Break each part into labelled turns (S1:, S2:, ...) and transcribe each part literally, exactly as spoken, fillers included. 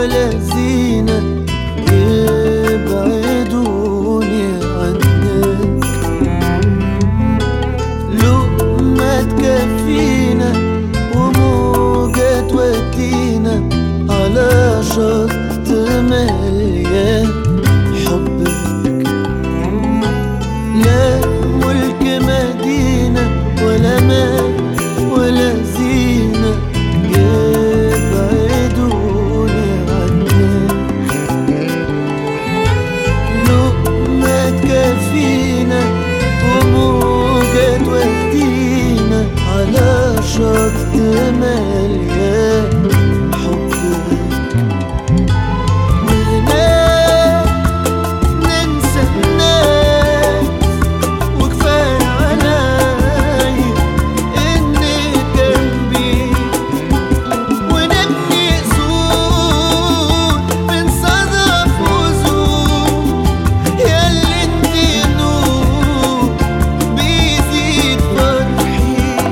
S1: ولا زينة يبعدوني عنك. لقمة تكفينا وموجة تودينا على شط مليان حبك. لا ملك مدينة ولا مال ولا زينة يبعدوني عنك. لقمة تكفينا وموجة تودينا على شط مليان حبك. وهناك ننسى الناس وكفاية عليا إني جنبي، ونبني سور من صدف وزور ياللي انتي نور بيزيد فرحي.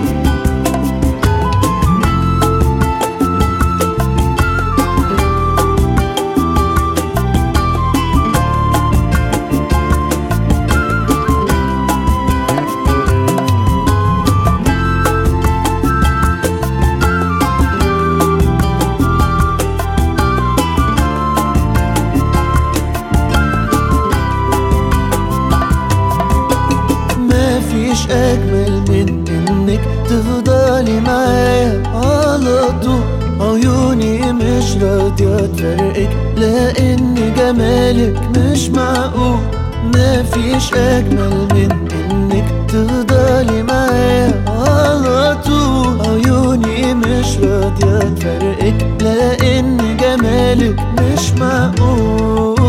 S1: مفيش أجمل من إنك تفضلي معايا على طول. عيوني مش راضية تفرقك لأن جمالك مش معقول. مفيش أجمل من إنك تفضلي معايا على طول. عيوني مش راضية تفرقك لأن جمالك مش معقول.